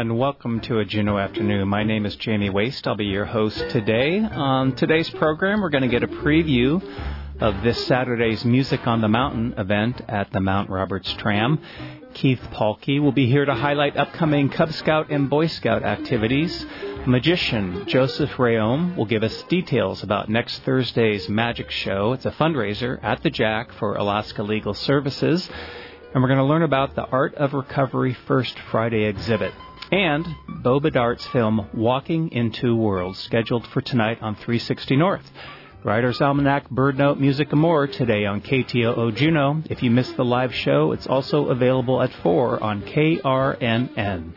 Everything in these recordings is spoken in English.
and welcome to a Juneau Afternoon. My name is Jamie Waste. I'll be your host today. On today's program, we're going to get a preview of this Saturday's Music on the Mountain event at the Mount Roberts Tram. Keith Pahlke will be here to highlight upcoming Cub Scout and Boy Scout activities. Magician Joseph Rayom will give us details about next Thursday's Magic Show. It's a fundraiser at the Jack for Alaska Legal Services. And we're going to learn about the Art of Recovery First Friday exhibit. And Bo Bedart's film Walking in Two Worlds, scheduled for tonight on 360 North. Writer's Almanac, Bird Note, Music, and more today on KTOO Juneau. If you missed the live show, it's also available at 4 on KRNN.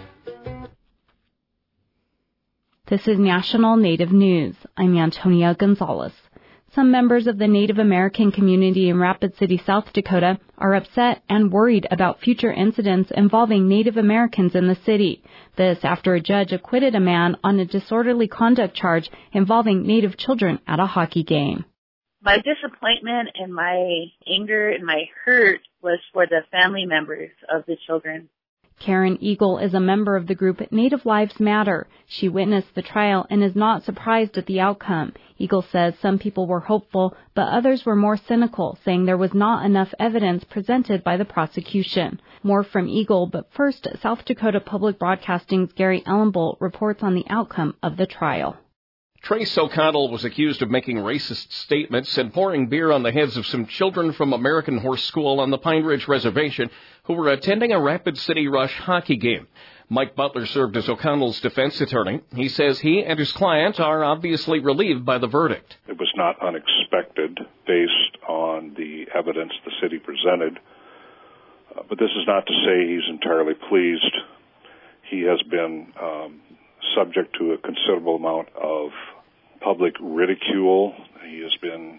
This is National Native News. I'm Antonia Gonzalez. Some members of the Native American community in Rapid City, South Dakota, are upset and worried about future incidents involving Native Americans in the city. This after a judge acquitted a man on a disorderly conduct charge involving Native children at a hockey game. My disappointment and my anger and my hurt was for the family members of the children. Karen Eagle is a member of the group Native Lives Matter. She witnessed the trial and is not surprised at the outcome. Eagle says some people were hopeful, but others were more cynical, saying there was not enough evidence presented by the prosecution. More from Eagle, but first, South Dakota Public Broadcasting's Gary Ellenbolt reports on the outcome of the trial. Trace O'Connell was accused of making racist statements and pouring beer on the heads of some children from American Horse School on the Pine Ridge Reservation who were attending a Rapid City Rush hockey game. Mike Butler served as O'Connell's defense attorney. He says he and his client are obviously relieved by the verdict. It was not unexpected based on the evidence the city presented. But this is not to say he's entirely pleased. He has been subject to a considerable amount of public ridicule. He has been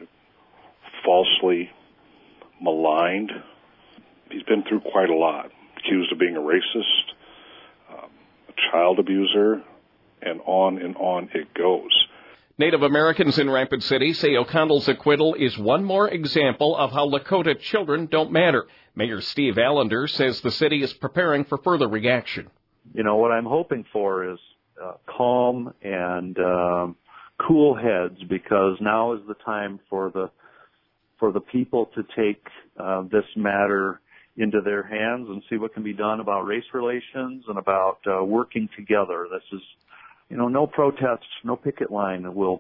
falsely maligned. He's been through quite a lot. Accused of being a racist, a child abuser, and on it goes. Native Americans in Rapid City say O'Connell's acquittal is one more example of how Lakota children don't matter. Mayor Steve Allender says the city is preparing for further reaction. You know, what I'm hoping for is calm and cool heads, because now is the time for the people to take this matter into their hands and see what can be done about race relations and about working together. This is, no protests, no picket line will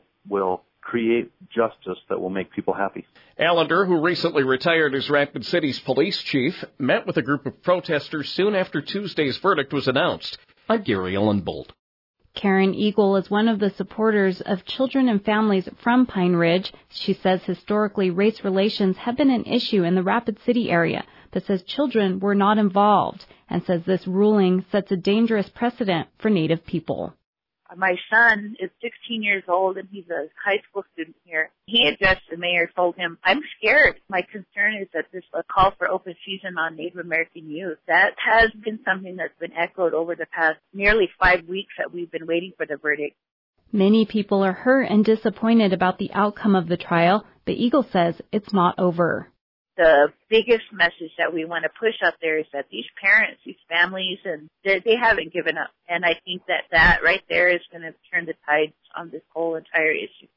create justice that will make people happy. Allender, who recently retired as Rapid City's police chief, met with a group of protesters soon after Tuesday's verdict was announced. I'm Gary Ellenbolt. Karen Eagle is one of the supporters of children and families from Pine Ridge. She says historically race relations have been an issue in the Rapid City area, but says children were not involved, and says this ruling sets a dangerous precedent for Native people. My son is 16 years old, and he's a high school student here. He addressed the mayor, told him, I'm scared. My concern is that there's a call for open season on Native American youth. That has been something that's been echoed over the past nearly 5 weeks that we've been waiting for the verdict. Many people are hurt and disappointed about the outcome of the trial, but Eagle says it's not over. The biggest message that we want to push out there is that these parents, these families, and they haven't given up. And I think that right there is going to turn the tides on this whole entire issue.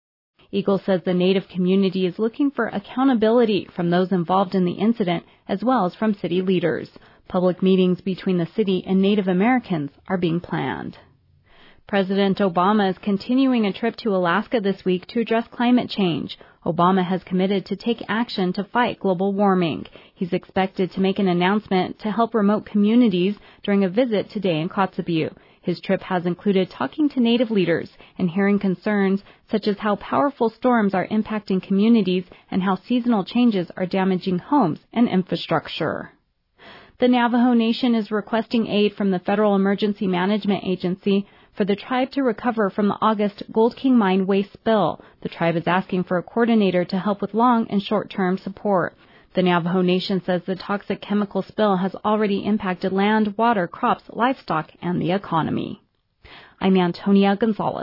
Eagle says the Native community is looking for accountability from those involved in the incident, as well as from city leaders. Public meetings between the city and Native Americans are being planned. President Obama is continuing a trip to Alaska this week to address climate change. Obama has committed to take action to fight global warming. He's expected to make an announcement to help remote communities during a visit today in Kotzebue. His trip has included talking to Native leaders and hearing concerns such as how powerful storms are impacting communities and how seasonal changes are damaging homes and infrastructure. The Navajo Nation is requesting aid from the Federal Emergency Management Agency for the tribe to recover from the August Gold King mine waste spill. The tribe is asking for a coordinator to help with long and short-term support. The Navajo Nation says the toxic chemical spill has already impacted land, water, crops, livestock, and the economy. I'm Antonia Gonzalez.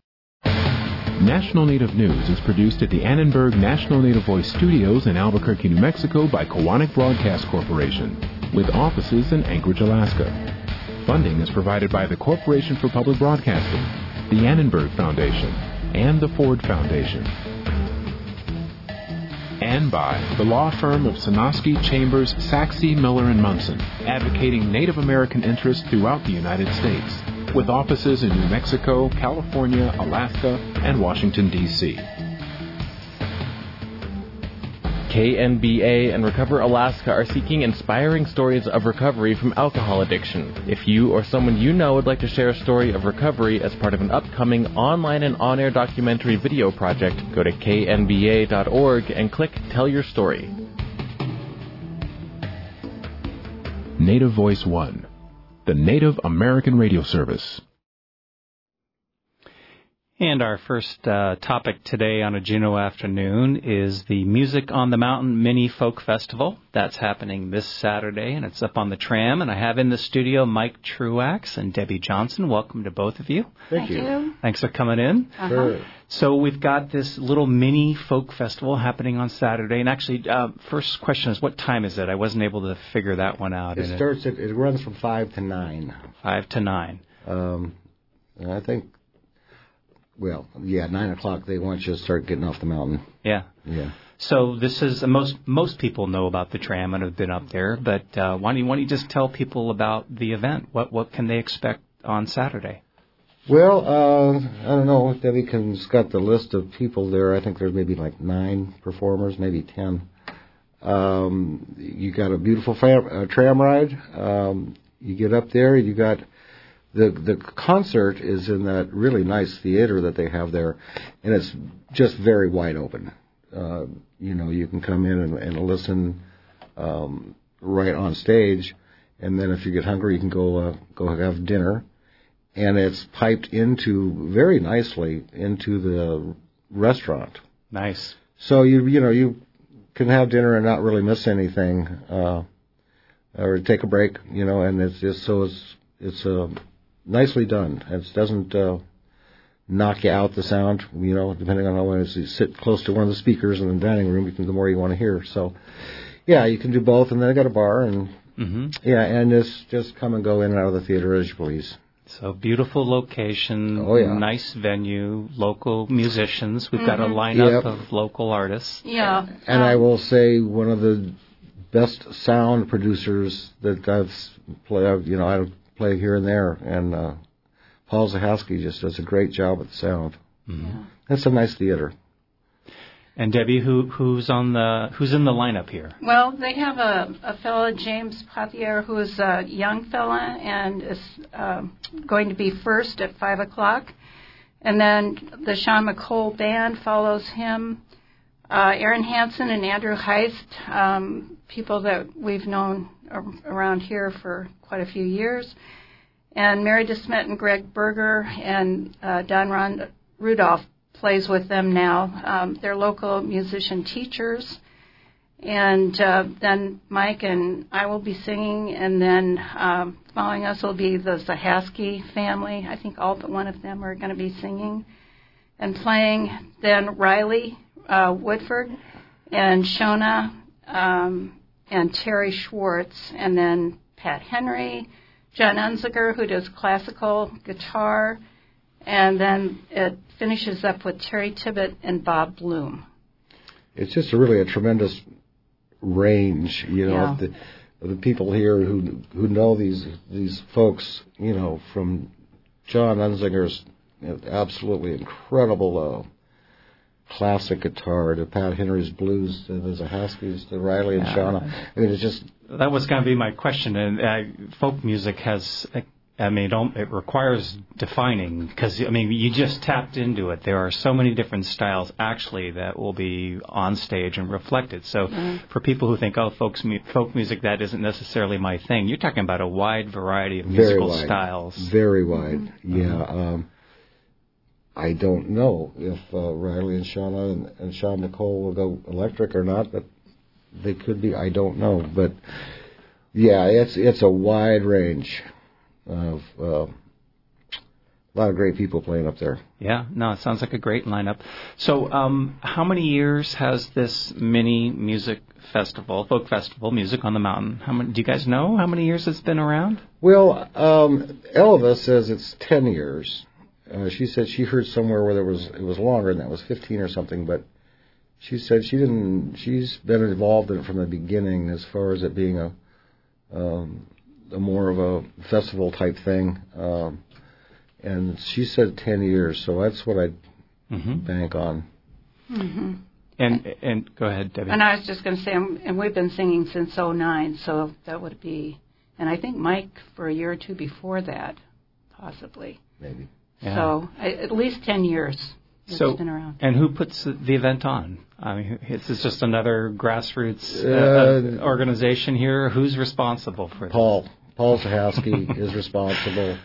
National Native News is produced at the Annenberg National Native Voice Studios in Albuquerque, New Mexico by Kowanek Broadcast Corporation, with offices in Anchorage, Alaska. Funding is provided by the Corporation for Public Broadcasting, the Annenberg Foundation, and the Ford Foundation. And by the law firm of Sonosky, Chambers, Saxe, Miller & Munson, advocating Native American interests throughout the United States, with offices in New Mexico, California, Alaska, and Washington, D.C. KNBA and Recover Alaska are seeking inspiring stories of recovery from alcohol addiction. If you or someone you know would like to share a story of recovery as part of an upcoming online and on-air documentary video project, go to knba.org and click Tell Your Story. Native Voice One, the Native American radio service. And our first topic today on a Juneau afternoon is the Music on the Mountain Mini Folk Festival. That's happening this Saturday, and it's up on the tram. And I have in the studio Mike Truax and Debbie Johnson. Welcome to both of you. Thank you. Thanks for coming in. Sure. So we've got this little mini folk festival happening on Saturday. And actually, first question is, what time is it? I wasn't able to figure that one out. It runs from 5 to 9. 5 to 9. And I think, 9 o'clock, they want you to start getting off the mountain. Yeah. Yeah. So this is, most people know about the tram and have been up there, but why don't you just tell people about the event? What can they expect on Saturday? Well, I don't know. Debbie's got the list of people there. I think there's maybe like 9 performers, maybe 10. You got a beautiful tram ride. You get up there, you got... The concert is in that really nice theater that they have there, and it's just very wide open. You can come in and listen right on stage, and then if you get hungry, you can go have dinner. And it's piped very nicely into the restaurant. Nice. So you can have dinner and not really miss anything, or take a break. And it's nicely done. It doesn't knock you out the sound, depending on how long you sit close to one of the speakers in the dining room, the more you want to hear. So, you can do both. And then I got a bar, and and just come and go in and out of the theater as you please. So beautiful location, nice venue, local musicians. We've got a lineup of local artists. Yeah. And I will say one of the best sound producers that I've played, I play here and there, and Paul Zahasky just does a great job with the sound. Mm-hmm. Yeah. That's a nice theater. And Debbie, who's in the lineup here? Well, they have a fellow, James Pothier, who is a young fella and is going to be first at 5 o'clock. And then the Sean McCole Band follows him. Aaron Hansen and Andrew Heist, people that we've known around here for quite a few years. And Mary DeSmet and Greg Berger and Don Rudolph plays with them now. They're local musician teachers. And then Mike and I will be singing, and then following us will be the Zahasky family. I think all but one of them are going to be singing and playing. Then Riley Woodford and Shona and Terry Schwartz, and then Pat Henry, John Unziger, who does classical guitar, and then it finishes up with Terry Tibbett and Bob Bloom. It's just really a tremendous range, of the people here who know these folks, from John Unzinger's absolutely incredible classic guitar to Pat Henry's blues to the Zahasky's to Riley and Shauna. I mean, it's just... That was going to be my question. And folk music has, it requires defining because, you just tapped into it. There are so many different styles, actually, that will be on stage and reflected. So for people who think, folk music, that isn't necessarily my thing, you're talking about a wide variety of musical styles. Very wide, yeah. I don't know if Riley and Shauna and Sean McCole will go electric or not, but they could be. I don't know. But, it's a wide range of a lot of great people playing up there. Yeah, no, it sounds like a great lineup. So how many years has this mini music festival, folk festival, Music on the Mountain. Do you guys know how many years it's been around? Well, Elva says it's 10 years. She said she heard somewhere where it was longer, and that was 15 or something, but she said she's been involved in it from the beginning as far as it being a more of a festival type thing. And she said 10 years, so that's what I'd bank on. Mm-hmm. And go ahead, Debbie. And I was just going to say, and we've been singing since '09, so that would be, and I think Mike for a year or two before that, possibly. Maybe. Yeah. So at least 10 years it's been around. And who puts the event on? I mean, is this just another grassroots organization here? Who's responsible for this? Paul Zahowski is responsible.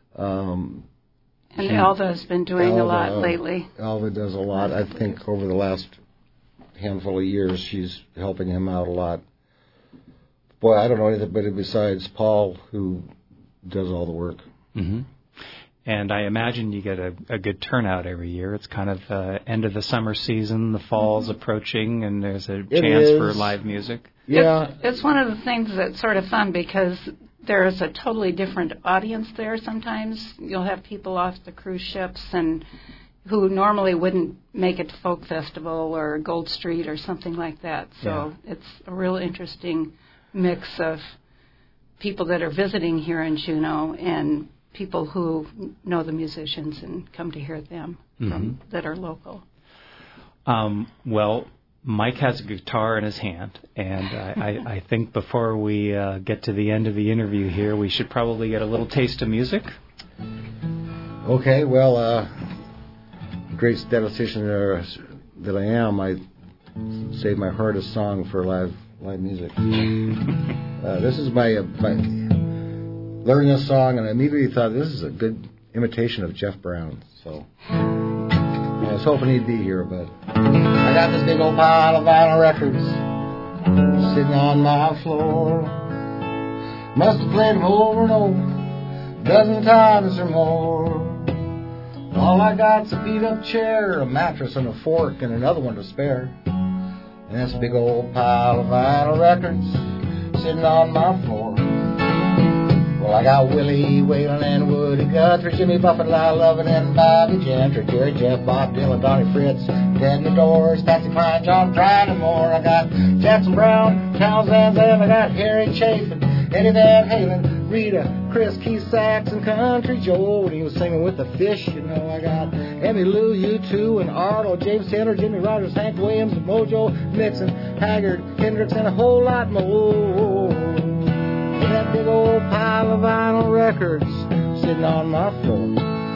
And Alva has been doing a lot lately. Alva does a lot. I think over the last handful of years, she's helping him out a lot. Boy, I don't know anybody besides Paul who does all the work. Mm-hmm. And I imagine you get a good turnout every year. It's kind of end of the summer season, the fall's approaching, and there's a chance for live music. Yeah. It's one of the things that's sort of fun because there's a totally different audience there sometimes. You'll have people off the cruise ships and who normally wouldn't make it to Folk Festival or Gold Street or something like that. So it's a real interesting mix of people that are visiting here in Juneau and people who know the musicians and come to hear them that are local. Well, Mike has a guitar in his hand, and I think before we get to the end of the interview here, we should probably get a little taste of music. Okay, well, great statistician that I am, I save my hardest song for live music. This is my learning this song, and I immediately thought this is a good imitation of Jeff Brown. So I was hoping he'd be here, but I got this big old pile of vinyl records sitting on my floor. Must have played them over and over a dozen times or more. All I got's a beat-up chair, a mattress, and a fork, and another one to spare. And this big old pile of vinyl records sitting on my floor. Well, I got Willie Whalen and Woody Guthrie, Jimmy Buffett, Lyle Lovin' and Bobby Gentry, Jerry Jeff, Bob Dylan, Donnie Fritz, Ted the Doors, Patsy Cline, John Prine, and more. I got Jackson Brown, Townes Van Zandt, I got Harry Chapin, Eddie Van Halen, Rita, Chris, Keith Sachs, and Country Joe when he was singing with the Fish. You know, I got Emmylou, U2, and Arnold, James Taylor, Jimmy Rogers, Hank Williams, Mojo, Nixon, Haggard, Hendrix, and a whole lot more. That big old pile of vinyl records sitting on my floor.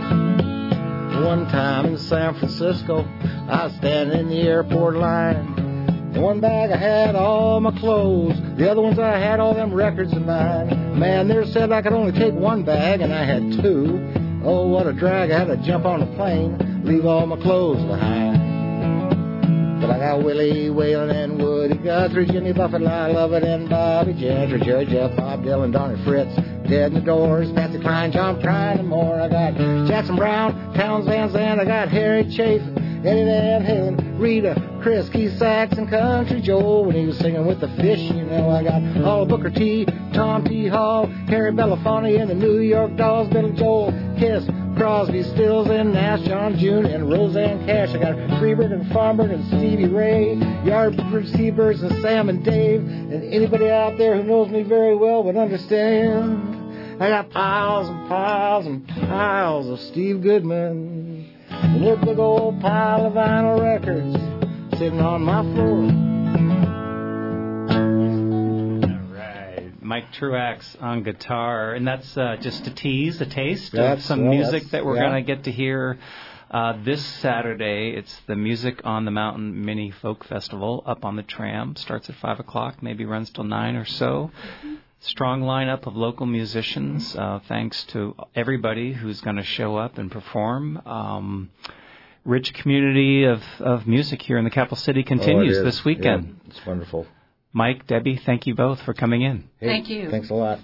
One time in San Francisco, I was standing in the airport line. In one bag I had all my clothes, the other ones I had all them records of mine. Man, they said I could only take one bag, and I had two. Oh, what a drag, I had to jump on a plane, leave all my clothes behind. But I got Willie Whalen and Woody Guthrie, Jimmy Buffett, Lyle Lovett, and Bobby Gentry, Jerry Jeff, Bob Dylan, Donnie Fritz, Ted the Doors, Patsy Cline, John Prine, and more. I got Jackson Brown, Townes Van Zandt, I got Harry Chapin, Eddie Van Halen, Rita, Chris, Keith Sachs, and Country Joe when he was singing with the Fish. You know, I got all Booker T, Tom T. Hall, Harry Belafonte, and the New York Dolls, Billy Joel, Kiss, Crosby, Stills, and Nash, John June, and Roseanne Cash. I got Freebird and Farmbird and Stevie Ray, Yardbird, Seabirds, and Sam and Dave, and anybody out there who knows me very well would understand. I got piles and piles and piles of Steve Goodman, and this big old pile of vinyl records sitting on my floor. Mike Truax on guitar, and that's just a tease, a taste of some music that we're going to get to hear this Saturday. It's the Music on the Mountain Mini Folk Festival up on the tram. Starts at 5 o'clock, maybe runs till 9 or so. Strong lineup of local musicians. Thanks to everybody who's going to show up and perform. Rich community of music here in the capital city continues this weekend. Yeah, it's wonderful. Mike, Debbie, thank you both for coming in. Hey, thank you. Thanks a lot.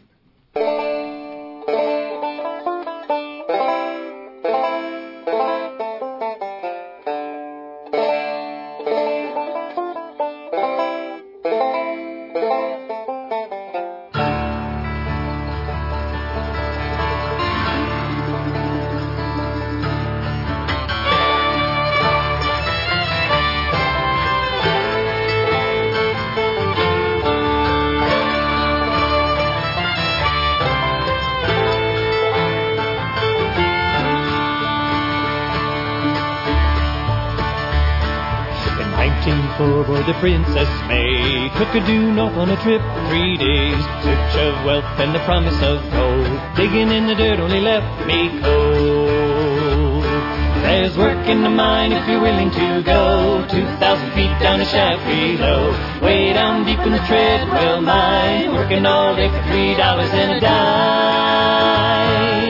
for aboard the Princess May. Took her due north on a trip for 3 days. Search of wealth and the promise of gold. Digging in the dirt only left me cold. There's work in the mine if you're willing to go. 2,000 feet down a shaft below. Way down deep in the Treadwell mine. Working all day for $3 and a dime.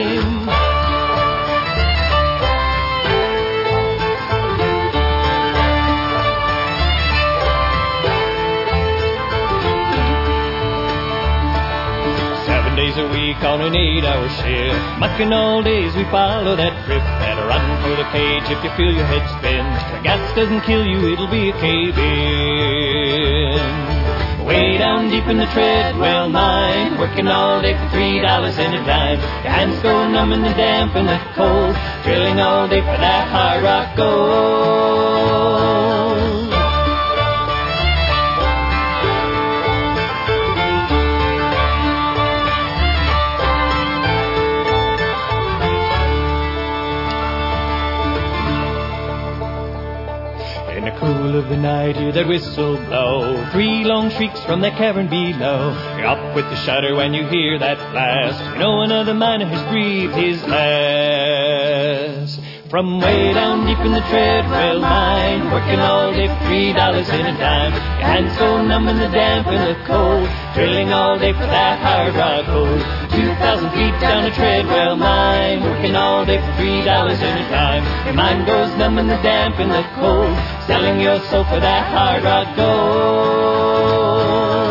Days a week on an 8-hour shift. Mucking all days we follow that trip. Better run for the cage if you feel your head spin. The gas doesn't kill you, it'll be a cave-in. Way down deep in the Treadwell mine. Working all day for $3 and a dime. Your hands go numb in the damp and the cold. Drilling all day for that hard rock gold. Cool of the night, hear that whistle blow. 3 long shrieks from that cavern below. You're up with the shudder when you hear that blast. You know another miner has breathed his last. From way down deep in the Treadwell mine, working all day for $3 and a dime. Your hands go numb in the damp and the cold. Drilling all day for that hard rock gold. 2,000 feet down the Treadwell mine, working all day for $3 and a dime. Your mind goes numb in the damp and the cold. Selling your soul for that hard rock gold.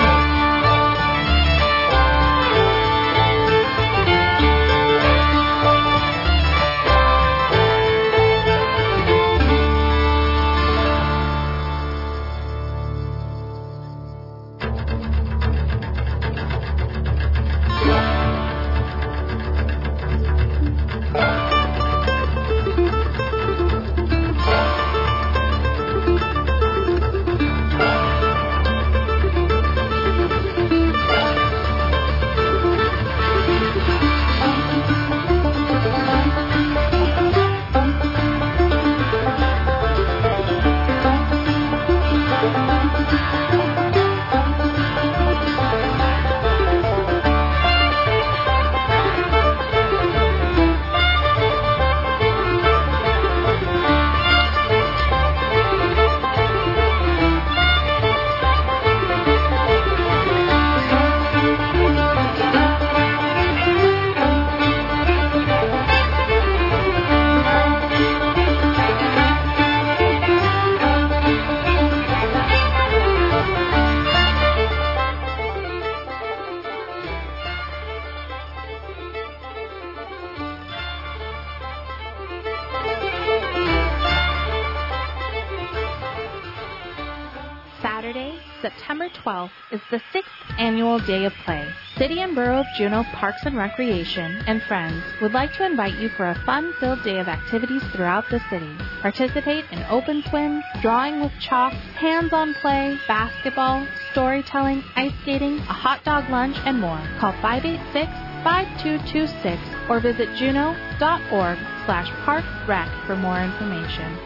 September 12th is the 6th annual Day of Play. City and Borough of Juneau Parks and Recreation and friends would like to invite you for a fun-filled day of activities throughout the city. Participate in open swims, drawing with chalk, hands-on play, basketball, storytelling, ice skating, a hot dog lunch, and more. Call 586-5226 or visit juneau.org/parkrec for more information.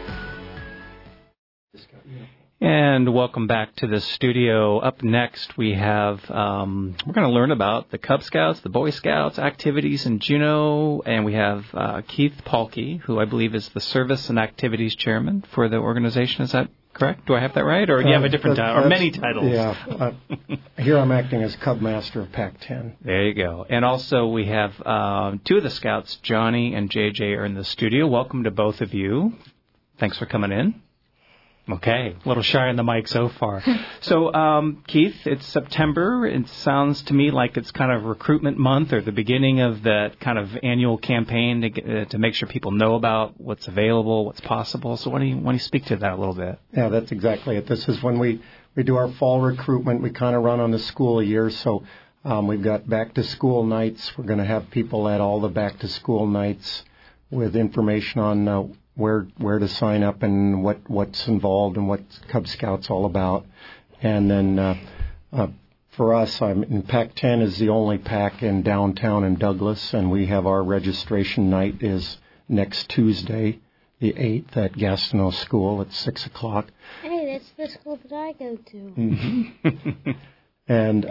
And welcome back to the studio. Up next, we have, we're going to learn about the Cub Scouts, the Boy Scouts, activities in Juneau, and we have Keith Pahlke, who I believe is the Service and Activities Chairman for the organization. Is that correct? Do I have that right? Or do you have a different title, or many titles? Yeah. Here I'm acting as Cub Master of PAC-10. There you go. And also we have two of the Scouts, Johnny and JJ, are in the studio. Welcome to both of you. Thanks for coming in. Okay, a little shy on the mic so far. So, Keith, it's September. It sounds to me like it's kind of recruitment month or the beginning of that kind of annual campaign to make sure people know about what's available, what's possible. So why don't you speak to that a little bit? Yeah, that's exactly it. This is when we do our fall recruitment. We kind of run on the school year, so we've got back-to-school nights. We're going to have people at all the back-to-school nights with information on where to sign up and what's involved and what Cub Scouts all about. And then for us, PAC-10 is the only PAC in downtown in Douglas, and we have our registration night is next Tuesday, the 8th, at Gastineau School at 6 o'clock. Hey, It's the school that I go to. Mm-hmm. And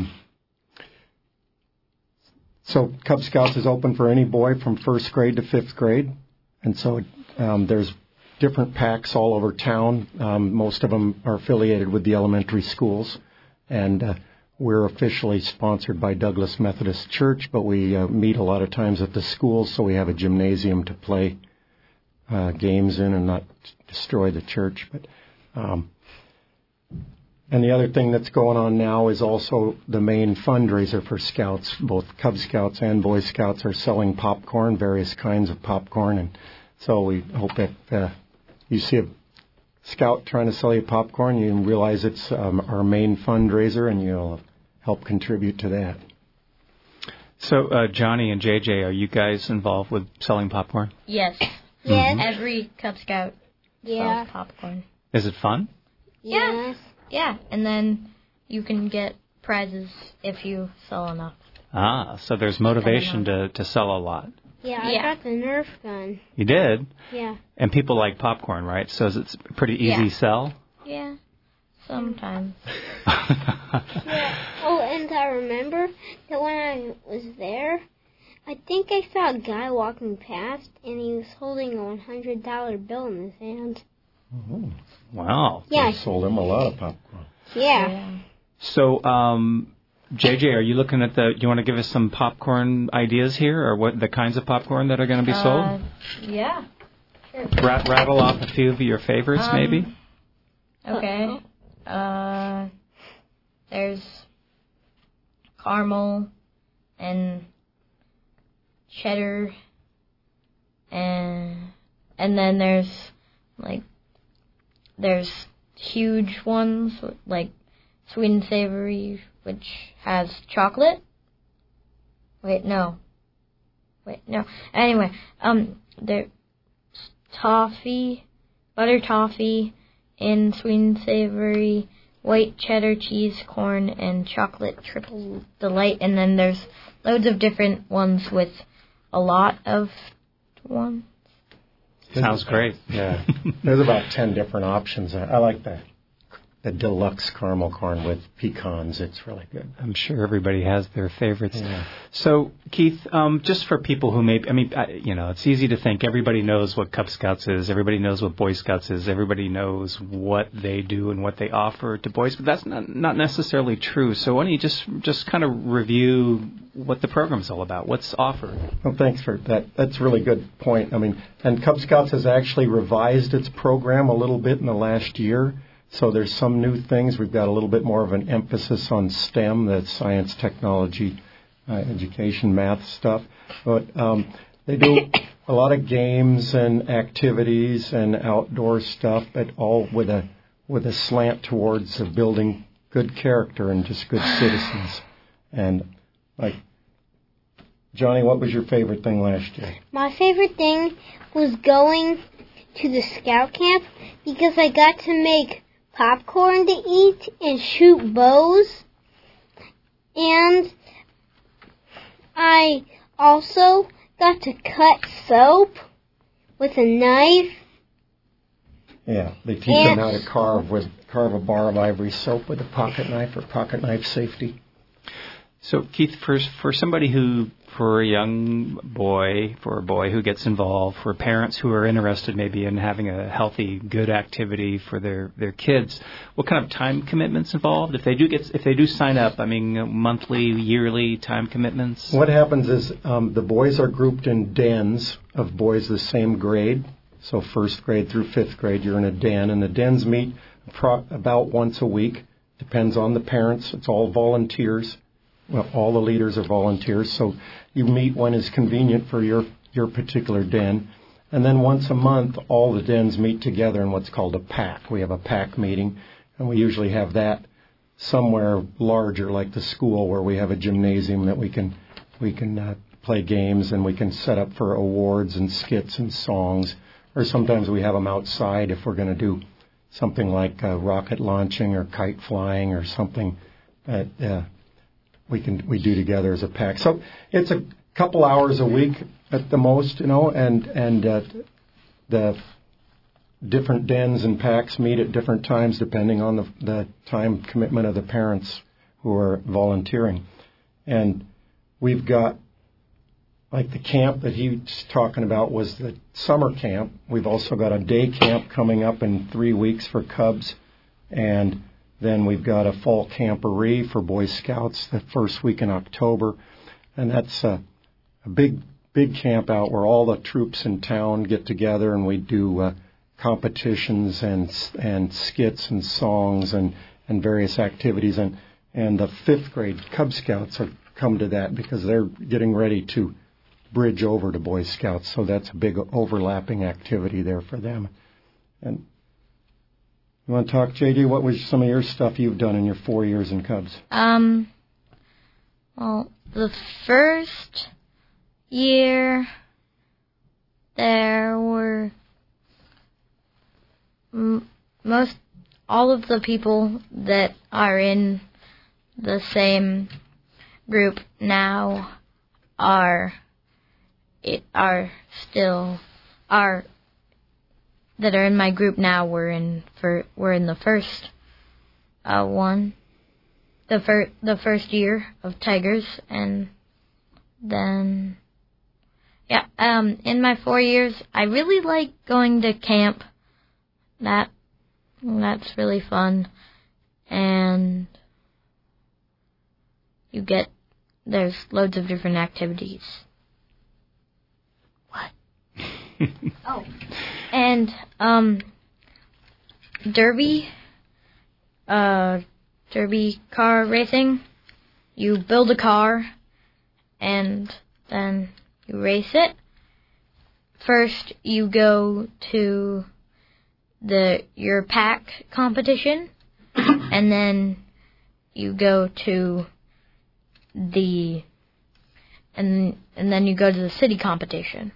so Cub Scouts is open for any boy from 1st grade to 5th grade. And so there's different packs all over town. Most of them are affiliated with the elementary schools. And we're officially sponsored by Douglas Methodist Church, but we meet a lot of times at the schools, so we have a gymnasium to play games in and not destroy the church. But and the other thing that's going on now is also the main fundraiser for Scouts. Both Cub Scouts and Boy Scouts are selling popcorn, various kinds of popcorn, and so we hope that you see a Scout trying to sell you popcorn, you realize it's our main fundraiser, and you'll help contribute to that. So, Johnny and JJ, are you guys involved with selling popcorn? Yes. Yes. Every Cub Scout sells popcorn. Is it fun? Yes. Yeah, and then you can get prizes if you sell enough. Ah, so there's motivation to sell a lot. Yeah, I got the Nerf gun. You did? Yeah. And people like popcorn, right? So it's a pretty easy sell? Yeah, sometimes. Yeah. Oh, and I remember that when I was there, I think I saw a guy walking past, and he was holding a $100 bill in his hand. Oh. Wow. Yeah. They sold him a lot of popcorn. Yeah. So, JJ, are you looking at do you want to give us some popcorn ideas here, or what the kinds of popcorn that are going to be sold? Yeah. Sure. Rattle off a few of your favorites, maybe? Okay. There's caramel and cheddar, and then there's huge ones like sweet and savory, which has chocolate. No. Anyway, there's toffee, butter toffee, in sweet and savory, white cheddar cheese, corn, and chocolate triple delight. And then there's loads of different ones with a lot of ones. Sounds great. Yeah. There's about 10 different options. I like the deluxe caramel corn with pecans. It's really good. I'm sure everybody has their favorites. Yeah. So, Keith, just for people who it's easy to think everybody knows what Cub Scouts is, everybody knows what Boy Scouts is, everybody knows what they do and what they offer to boys, but that's not necessarily true. So why don't you just kind of review what the program's all about, what's offered? Well, thanks for that. That's a really good point. And Cub Scouts has actually revised its program a little bit in the last year. So there's some new things. We've got a little bit more of an emphasis on STEM, that's science, technology, education, math stuff. But they do a lot of games and activities and outdoor stuff, but all with a slant towards building good character and just good citizens. And like, Johnny, what was your favorite thing last year? My favorite thing was going to the scout camp because I got to make popcorn to eat and shoot bows. And I also got to cut soap with a knife. Yeah, they teach them how to carve a bar of ivory soap with a pocket knife for pocket knife safety. So, Keith, for somebody for a boy who gets involved, for parents who are interested maybe in having a healthy, good activity for their kids, what kind of time commitments involved? If they do sign up, monthly, yearly time commitments? What happens is the boys are grouped in dens of boys the same grade. So 1st grade through 5th grade, you're in a den, and the dens meet about once a week. Depends on the parents. It's all volunteers. Well, all the leaders are volunteers, so you meet when is convenient for your particular den. And then once a month, all the dens meet together in what's called a pack. We have a pack meeting, and we usually have that somewhere larger, like the school, where we have a gymnasium that we can play games, and we can set up for awards and skits and songs. Or sometimes we have them outside if we're going to do something like rocket launching or kite flying or something that we do together as a pack. So it's a couple hours a week at the most, and the different dens and packs meet at different times depending on the time commitment of the parents who are volunteering. And we've got, like the camp that he's talking about was the summer camp. We've also got a day camp coming up in 3 weeks for Cubs. And then we've got a fall camporee for Boy Scouts the first week in October. And that's a big camp out where all the troops in town get together and we do competitions and skits and songs and various activities. And the 5th grade Cub Scouts have come to that because they're getting ready to bridge over to Boy Scouts. So that's a big overlapping activity there for them. And you want to talk, JJ? What was some of your stuff you've done in your 4 years in Cubs? Well, the first year there were all of the people that are in the same group now that are in my group now were in the first one, the first year of Tigers, and then in my 4 years I really like going to camp. That's really fun, and there's loads of different activities. What? Oh, and derby car racing. You build a car and then you race it. First you go to your pack competition, and then you go to and then you go to the city competition.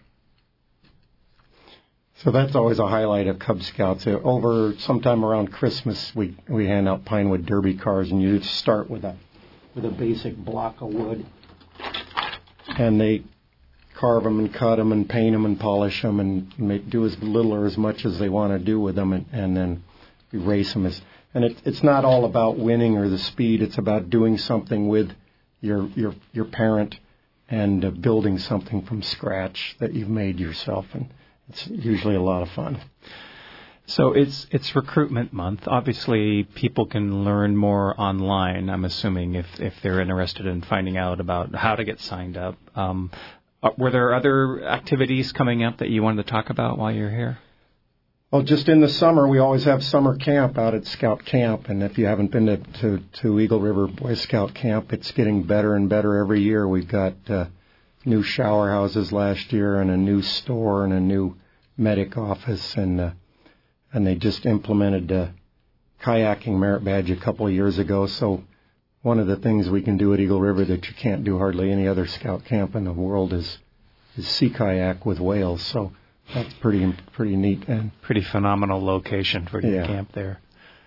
So that's always a highlight of Cub Scouts. Over sometime around Christmas, we hand out Pinewood Derby cars, and you start with a basic block of wood, and they carve them and cut them and paint them and polish them and do as little or as much as they want to do with them, and then we race them. And it's not all about winning or the speed. It's about doing something with your parent and building something from scratch that you've made yourself, and it's usually a lot of fun. So it's recruitment month. Obviously, people can learn more online, I'm assuming, if they're interested in finding out about how to get signed up. Were there other activities coming up that you wanted to talk about while you're here? Well, just in the summer, we always have summer camp out at Scout Camp. And if you haven't been to Eagle River Boy Scout Camp, it's getting better and better every year. We've got new shower houses last year and a new store and a new medic office. And they just implemented a kayaking merit badge a couple of years ago. So one of the things we can do at Eagle River that you can't do hardly any other Scout camp in the world is sea kayak with whales. So that's pretty neat and pretty phenomenal location for your camp there.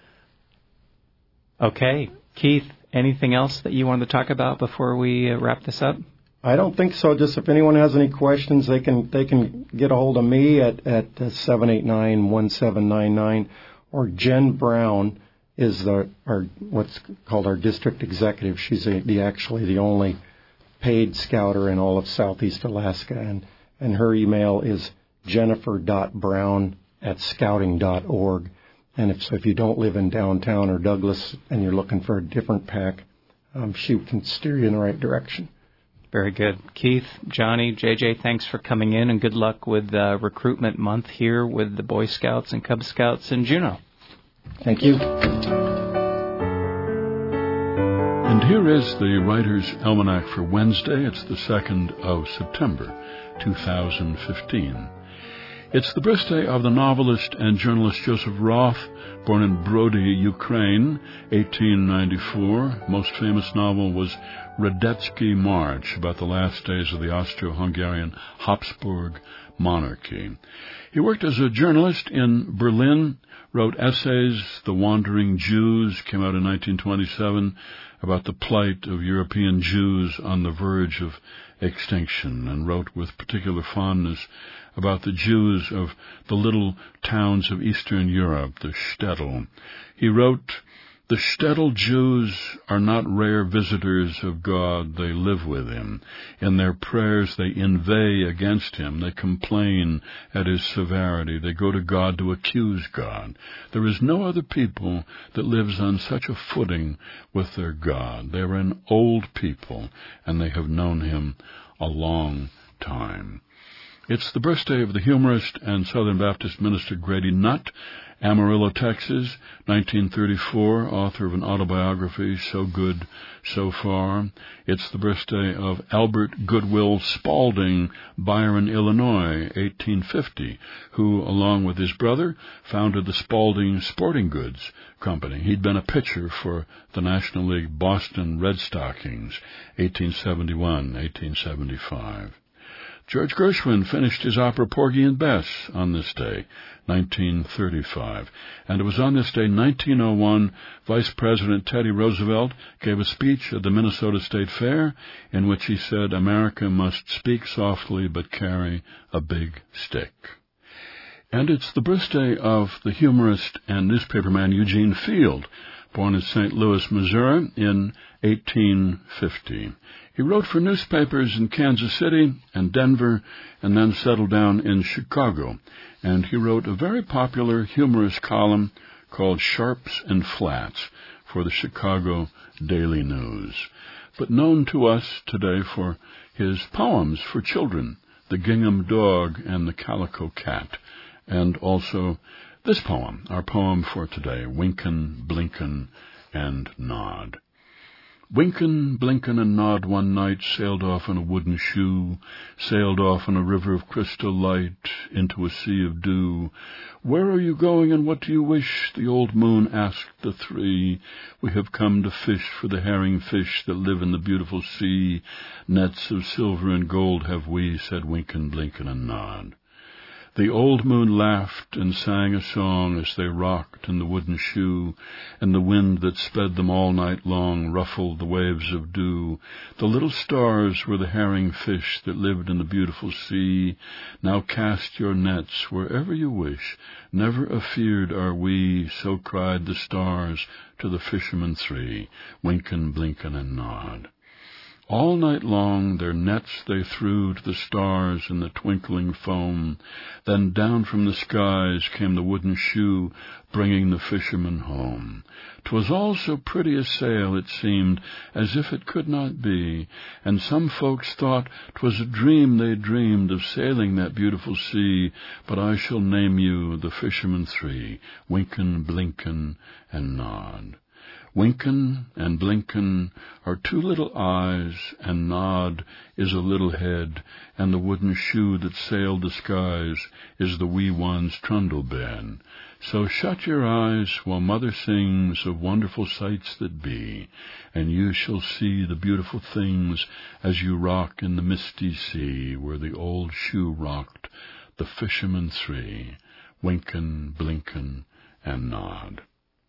Okay, Keith, anything else that you wanted to talk about before we wrap this up? I don't think so. Just if anyone has any questions, they can get a hold of me at 789-1799, or Jen Brown is what's called our district executive. She's actually the only paid scouter in all of Southeast Alaska, and her email is jennifer.brown@scouting.org. And if you don't live in downtown or Douglas and you're looking for a different pack, she can steer you in the right direction. Very good. Keith, Johnny, JJ, thanks for coming in, and good luck with recruitment month here with the Boy Scouts and Cub Scouts in Juneau. Thank you. And here is the Writer's Almanac for Wednesday. It's the 2nd of September, 2015. It's the birthday of the novelist and journalist Joseph Roth, born in Brody, Ukraine, 1894. Most famous novel was Radetzky March, about the last days of the Austro-Hungarian Habsburg monarchy. He worked as a journalist in Berlin, wrote essays. The Wandering Jews came out in 1927, about the plight of European Jews on the verge of extinction, and wrote with particular fondness about the Jews of the little towns of Eastern Europe, the shtetl. He wrote, "The shtetl Jews are not rare visitors of God, they live with him. In their prayers they inveigh against him, they complain at his severity, they go to God to accuse God. There is no other people that lives on such a footing with their God. They are an old people, and they have known him a long time." It's the birthday of the humorist and Southern Baptist minister Grady Nutt, Amarillo, Texas, 1934, author of an autobiography, So Good, So Far. It's the birthday of Albert Goodwill Spaulding, Byron, Illinois, 1850, who, along with his brother, founded the Spaulding Sporting Goods Company. He'd been a pitcher for the National League Boston Red Stockings, 1871, 1875. George Gershwin finished his opera Porgy and Bess on this day, 1935. And it was on this day, 1901, Vice President Teddy Roosevelt gave a speech at the Minnesota State Fair in which he said, "America must speak softly but carry a big stick." And it's the birthday of the humorist and newspaperman Eugene Field, born in St. Louis, Missouri, in 1850. He wrote for newspapers in Kansas City and Denver, and then settled down in Chicago. And he wrote a very popular humorous column called Sharps and Flats for the Chicago Daily News, but known to us today for his poems for children, The Gingham Dog and the Calico Cat, and also this poem, our poem for today, Winkin', Blinkin', and Nod. Winkin', Blinkin', and Nod one night sailed off in a wooden shoe, sailed off in a river of crystal light, into a sea of dew. "Where are you going, and what do you wish?" the old moon asked the three. "We have come to fish for the herring fish that live in the beautiful sea. Nets of silver and gold have we," said Winkin', Blinkin', and Nod. The old moon laughed and sang a song as they rocked in the wooden shoe, and the wind that sped them all night long ruffled the waves of dew. The little stars were the herring fish that lived in the beautiful sea. "Now cast your nets wherever you wish, never afeard are we," so cried the stars to the fishermen three, Winkin', Blinkin', and Nod. All night long their nets they threw to the stars in the twinkling foam. Then down from the skies came the wooden shoe, bringing the fishermen home. 'Twas all so pretty a sail, it seemed, as if it could not be, and some folks thought 'twas a dream they dreamed of sailing that beautiful sea. But I shall name you the fishermen three, Winkin', Blinkin', and Nod. Winkin' and Blinkin' are two little eyes, and Nod is a little head, and the wooden shoe that sailed the skies is the wee one's trundle bed. So shut your eyes while Mother sings of wonderful sights that be, and you shall see the beautiful things as you rock in the misty sea, where the old shoe rocked the fishermen three, Winkin', Blinkin', and Nod.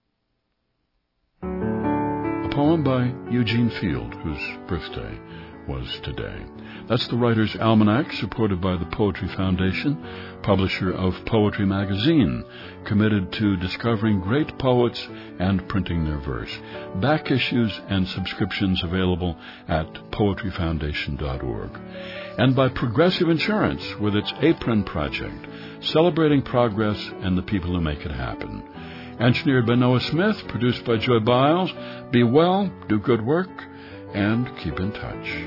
A poem by Eugene Field, whose birthday was today. That's the Writer's Almanac, supported by the Poetry Foundation, publisher of Poetry Magazine, committed to discovering great poets and printing their verse. Back issues and subscriptions available at poetryfoundation.org. And by Progressive Insurance, with its Apron Project, celebrating progress and the people who make it happen. Engineered by Noah Smith, produced by Joy Biles. Be well, do good work, and keep in touch.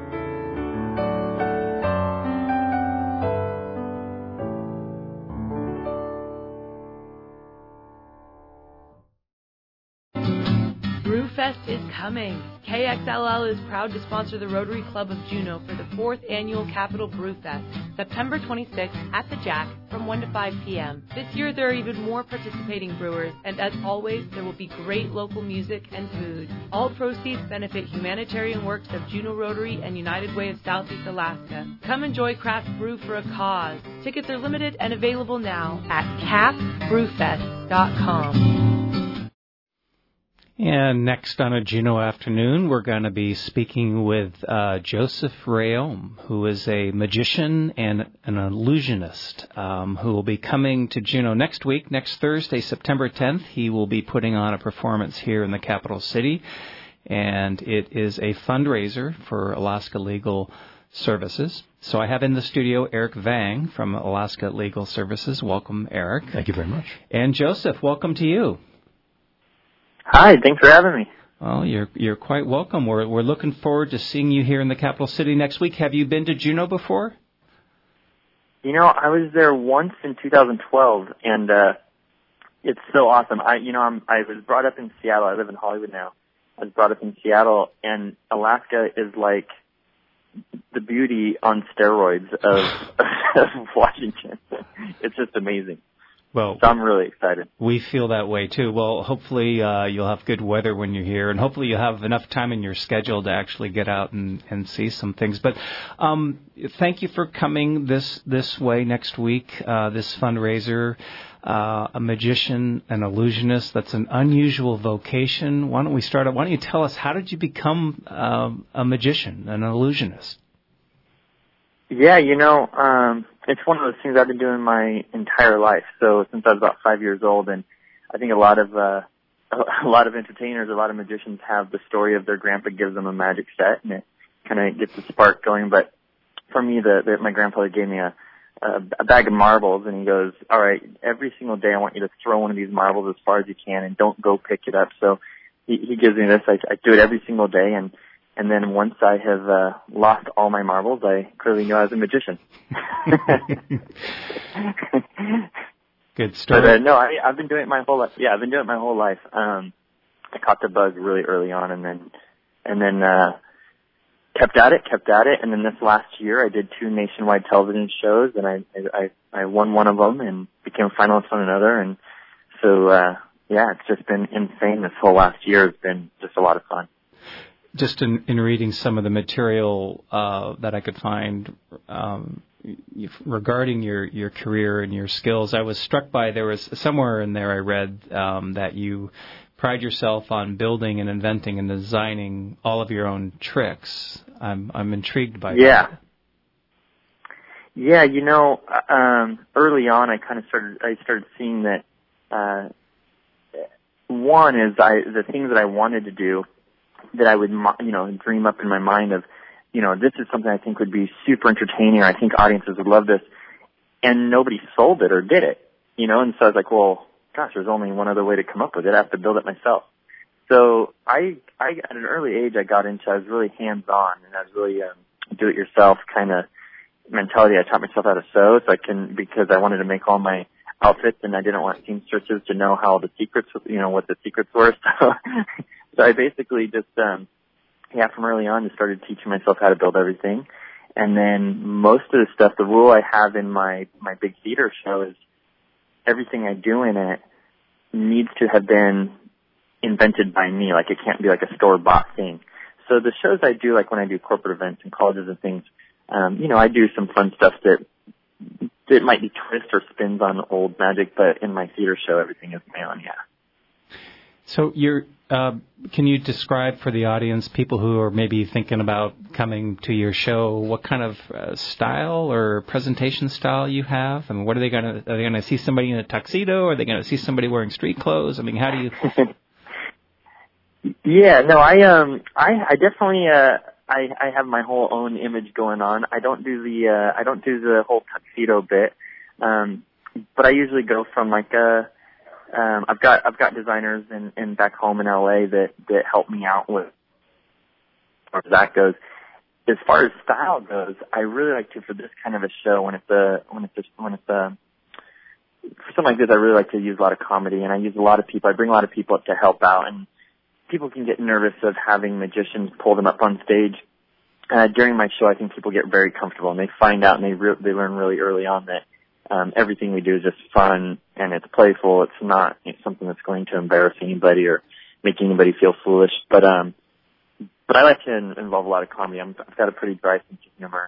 Brewfest is coming. KXLL is proud to sponsor the Rotary Club of Juneau for the 4th Annual Capital Brewfest, September 26th at the Jack from 1 to 5 p.m. This year there are even more participating brewers, and as always, there will be great local music and food. All proceeds benefit humanitarian works of Juneau Rotary and United Way of Southeast Alaska. Come enjoy craft brew for a cause. Tickets are limited and available now at capbrewfest.com. And next on a Juneau afternoon, we're going to be speaking with Joseph Rayom, who is a magician and an illusionist, who will be coming to Juneau next week, next Thursday, September 10th. He will be putting on a performance here in the capital city, and it is a fundraiser for Alaska Legal Services. So I have in the studio Eric Vang from Alaska Legal Services. Welcome, Eric. Thank you very much. And Joseph, welcome to you. Hi, thanks for having me. Well, you're quite welcome. We're looking forward to seeing you here in the capital city next week. Have you been to Juneau before? You know, I was there once in 2012, and it's so awesome. I was brought up in Seattle. I live in Hollywood now. I was brought up in Seattle, and Alaska is like the beauty on steroids of Washington. It's just amazing. Well, so I'm really excited. We feel that way, too. Well, hopefully you'll have good weather when you're here, and hopefully you'll have enough time in your schedule to actually get out and see some things. But thank you for coming this way next week, this fundraiser. A magician, an illusionist, that's an unusual vocation. Why don't we start out? Why don't you tell us, how did you become a magician, an illusionist? Yeah, it's one of those things I've been doing my entire life. So since I was about 5 years old, and I think a lot of entertainers, a lot of magicians have the story of their grandpa gives them a magic set, and it kind of gets the spark going. But for me, my grandfather gave me a bag of marbles, and he goes, "All right, every single day I want you to throw one of these marbles as far as you can, and don't go pick it up." So he gives me this. I do it every single day, and then once I have lost all my marbles, I clearly knew I was a magician. Good story. But no, I've been doing it my whole life. Yeah, I've been doing it my whole life. I caught the bug really early on, and then kept at it. And then this last year, I did 2 nationwide television shows, and I won one of them and became a finalist on another. And so it's just been insane. This whole last year has been just a lot of fun. Just in reading some of the material that I could find regarding your career and your skills, I was struck by, there was somewhere in there I read that you pride yourself on building and inventing and designing all of your own tricks. I'm intrigued by that. Yeah, early on I started seeing that one is the things that I wanted to do, that I would, dream up in my mind of, this is something I think would be super entertaining, or I think audiences would love this, and nobody sold it or did it, and so I was like, well, gosh, there's only one other way to come up with it. I have to build it myself. So I at an early age, I was really hands-on, and I was really do-it-yourself kind of mentality. I taught myself how to sew, because I wanted to make all my outfits, and I didn't want seamstresses to know how the secrets, what the secrets were. So I basically just, from early on, just started teaching myself how to build everything. And then most of the stuff, the rule I have in my big theater show is everything I do in it needs to have been invented by me. Like, it can't be like a store-bought thing. So the shows I do, like when I do corporate events and colleges and things, I do some fun stuff that might be twists or spins on old magic, but in my theater show, everything is my own, So can you describe for the audience, people who are maybe thinking about coming to your show, what kind of style or presentation style you have? I mean, are they going to see somebody in a tuxedo? Are they going to see somebody wearing street clothes? I mean, how do you? Yeah, no, I definitely I have my whole own image going on. I don't do the whole tuxedo bit, but I usually go from like a. I've got designers in back home in LA that help me out with where that goes. As far as style goes, I really like to, for this kind of a show, when it's for something like this, I really like to use a lot of comedy, and I use a lot of people. I bring a lot of people up to help out, and people can get nervous of having magicians pull them up on stage. During my show, I think people get very comfortable, and they find out, and they learn really early on that everything we do is just fun and it's playful. It's not something that's going to embarrass anybody or make anybody feel foolish. But I like to involve a lot of comedy. I've got a pretty dry sense of humor.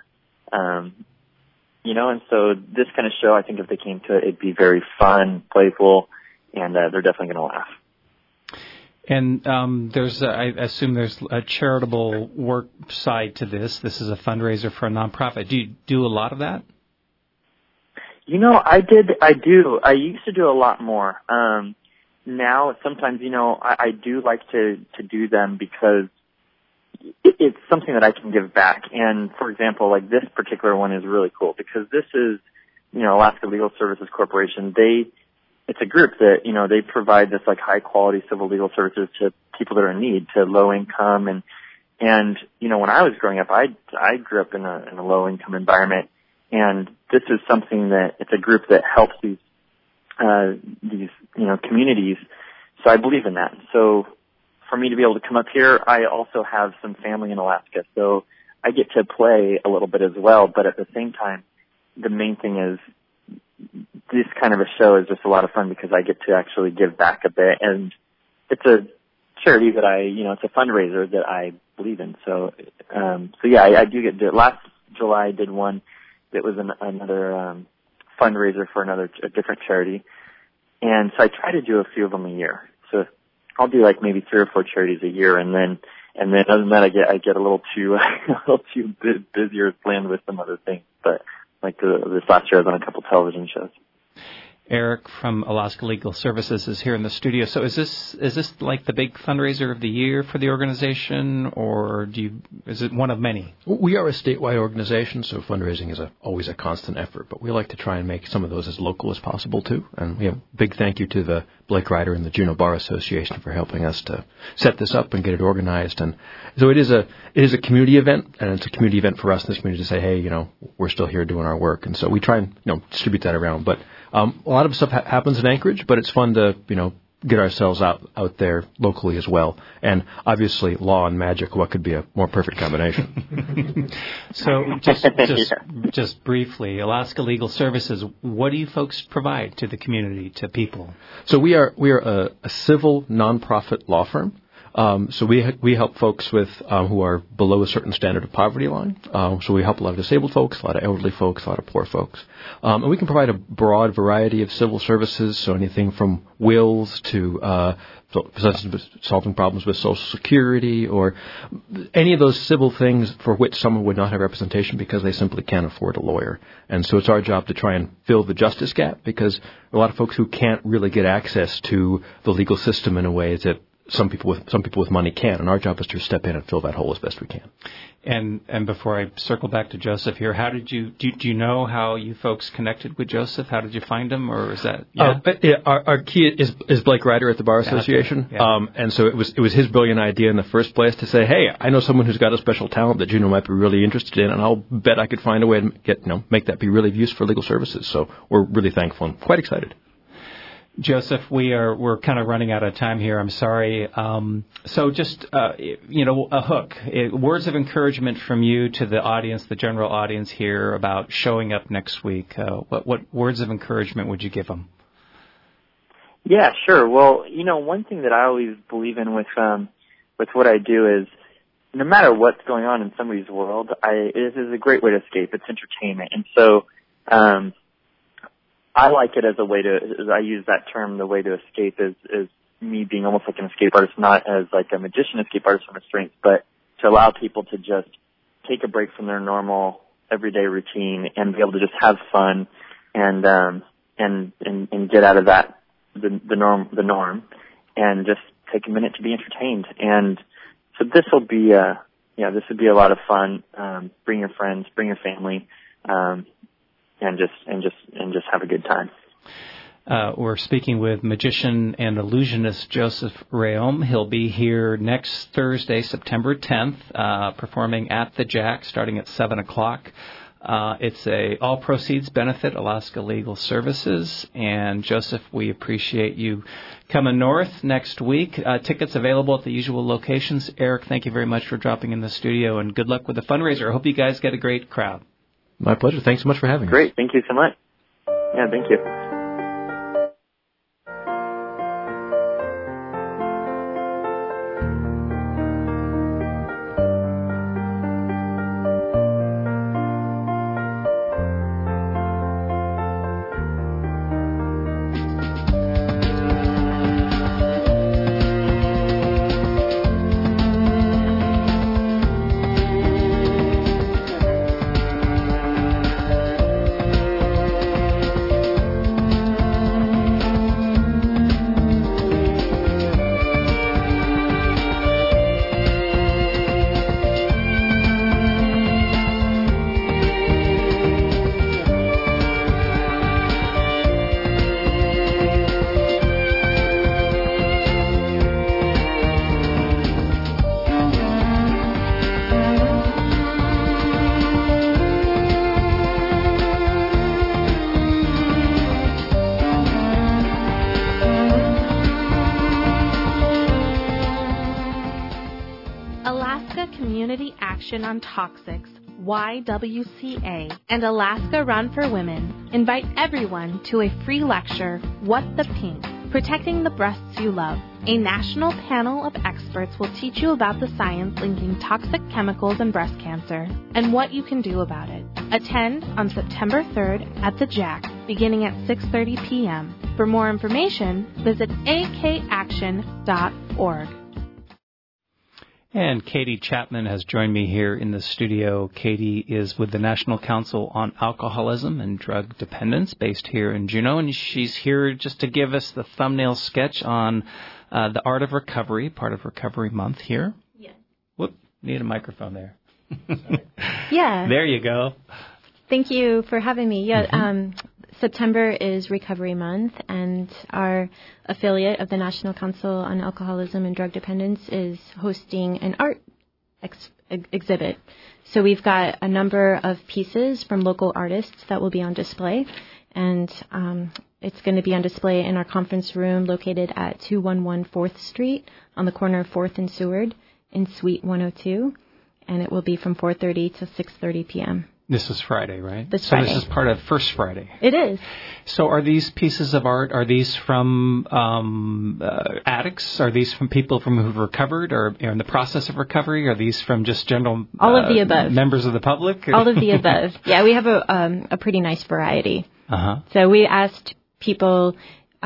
And so this kind of show, I think if they came to it, it'd be very fun, playful, and they're definitely going to laugh. And I assume there's a charitable work side to this. This is a fundraiser for a nonprofit. Do you do a lot of that? I do. I used to do a lot more. Now, sometimes, I do like to do them because it's something that I can give back. And, for example, like this particular one is really cool because this is, Alaska Legal Services Corporation. It's a group that, they provide this like high quality civil legal services to people that are in need, to low income. And when I was growing up, I grew up in a low income environment. And this is something that it's a group that helps these communities. So I believe in that. So for me to be able to come up here, I also have some family in Alaska. So I get to play a little bit as well. But at the same time, the main thing is this kind of a show is just a lot of fun because I get to actually give back a bit. And it's a charity that it's a fundraiser that I believe in. So yeah, I do get to do it. Last July I did one that was another fundraiser for a different charity. And so I try to do a few of them a year. So I'll do like maybe 3 or 4 charities a year, and then other than that, I get a little too busier planned with some other things. But like this last year, I was on a couple television shows. Eric from Alaska Legal Services is here in the studio. So is this like the big fundraiser of the year for the organization, or is it one of many? We are a statewide organization, so fundraising is always a constant effort. But we like to try and make some of those as local as possible too. And we have a big thank you to the Blake Ryder and the Juneau Bar Association for helping us to set this up and get it organized. And so it is a community event, and it's a community event for us in this community to say, hey, we're still here doing our work. And so we try and distribute that around. But a lot of stuff happens in Anchorage, but it's fun to, get ourselves out there locally as well. And obviously, law and magic, what could be a more perfect combination? So just briefly, Alaska Legal Services, what do you folks provide to the community, to people? So we are a civil nonprofit law firm. So we help folks with who are below a certain standard of poverty line. So we help a lot of disabled folks, a lot of elderly folks, a lot of poor folks. And we can provide a broad variety of civil services, so anything from wills to solving problems with Social Security, or any of those civil things for which someone would not have representation because they simply can't afford a lawyer. And so it's our job to try and fill the justice gap, because a lot of folks who can't really get access to the legal system in a way that some people with money can, and our job is to step in and fill that hole as best we can. And before I circle back to Joseph here, how did do you know how you folks connected with Joseph? How did you find him, or is that? Yeah? Our key is Blake Ryder at the Bar Association, and so it was his brilliant idea in the first place to say, hey, I know someone who's got a special talent that Juneau might be really interested in, and I'll bet I could find a way to make that be really of use for legal services. So we're really thankful and quite excited. Joseph, we're kind of running out of time here. I'm sorry. So just a hook, words of encouragement from you to the audience, the general audience here, about showing up next week. What words of encouragement would you give them? Yeah, sure. Well, one thing that I always believe in with what I do is, no matter what's going on in somebody's world, it is a great way to escape. It's entertainment, and so. I like it as a way I use that term, the way to escape is me being almost like an escape artist, not as like a magician escape artist from restraints, but to allow people to just take a break from their normal everyday routine and be able to just have fun and get out of that, the norm and just take a minute to be entertained. And so this would be a lot of fun. Bring your friends, bring your family, and just have a good time. We're speaking with magician and illusionist Joseph Reaume. He'll be here next Thursday, September 10th, performing at the Jack, starting at 7 o'clock. It's a all proceeds benefit Alaska Legal Services. And Joseph, we appreciate you coming north next week. Tickets available at the usual locations. Eric, thank you very much for dropping in the studio, and good luck with the fundraiser. I hope you guys get a great crowd. My pleasure. Thanks so much for having us. Great. Thank you so much. Yeah, thank you. Action on Toxics, YWCA, and Alaska Run for Women invite everyone to a free lecture, What the Pink? Protecting the Breasts You Love. A national panel of experts will teach you about the science linking toxic chemicals and breast cancer and what you can do about it. Attend on September 3rd at the Jack, beginning at 6:30 p.m. For more information, visit akaction.org. And Katie Chapman has joined me here in the studio. Katie is with the National Council on Alcoholism and Drug Dependence based here in Juneau, and she's here just to give us the thumbnail sketch on the Art of Recovery, part of Recovery Month here. Yes. Whoop, need a microphone there. Yeah. There you go. Thank you for having me. Yeah, September is Recovery Month, and our affiliate of the National Council on Alcoholism and Drug Dependence is hosting an art exhibit. So we've got a number of pieces from local artists that will be on display, and it's going to be on display in our conference room located at 211 4th Street on the corner of 4th and Seward in Suite 102, and it will be from 4:30 to 6:30 p.m. This is Friday, right? This Friday. So this is part of First Friday. It is. So are these pieces of art, are these from addicts? Are these from people who've recovered or are in the process of recovery? Are these from just general all of the above members of the public? All of the above. Yeah, we have a pretty nice variety. Uh-huh. So we asked people,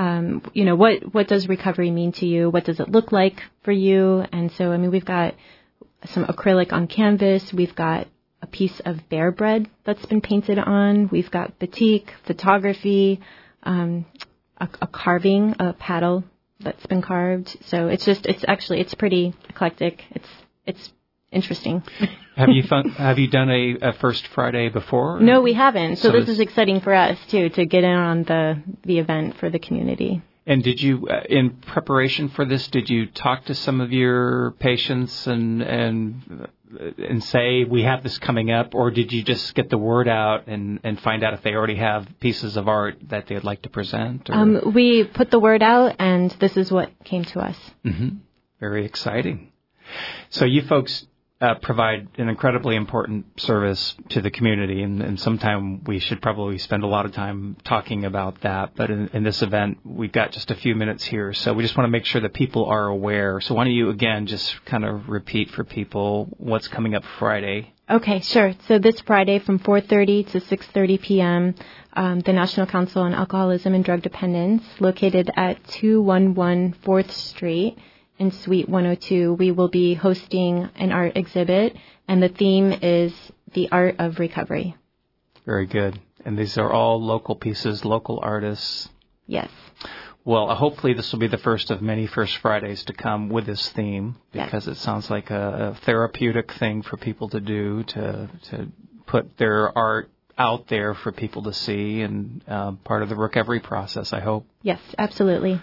what does recovery mean to you? What does it look like for you? And so, we've got some acrylic on canvas. We've got a piece of bear bread that's been painted on. We've got batik, photography, a carving, a paddle that's been carved. So it's pretty eclectic. It's interesting. Have you done a First Friday before? No, we haven't. So this is exciting for us too, to get in on the event for the community. And did you, in preparation for this, did you talk to some of your patients and say, we have this coming up, or did you just get the word out and find out if they already have pieces of art that they'd like to present? We put the word out, and this is what came to us. Mm-hmm. Very exciting. So you folks provide an incredibly important service to the community, and sometime we should probably spend a lot of time talking about that. But in this event, we've got just a few minutes here, so we just want to make sure that people are aware. So why don't you, again, just kind of repeat for people what's coming up Friday? Okay, sure. So this Friday from 4:30 to 6:30 p.m., the National Council on Alcoholism and Drug Dependence, located at 211 4th Street, in Suite 102, we will be hosting an art exhibit, and the theme is the art of recovery. Very good. And these are all local pieces, local artists. Yes. Well, hopefully this will be the first of many First Fridays to come with this theme, because it sounds like a therapeutic thing for people to do, to put their art out there for people to see, and part of the recovery process, I hope. Yes, absolutely.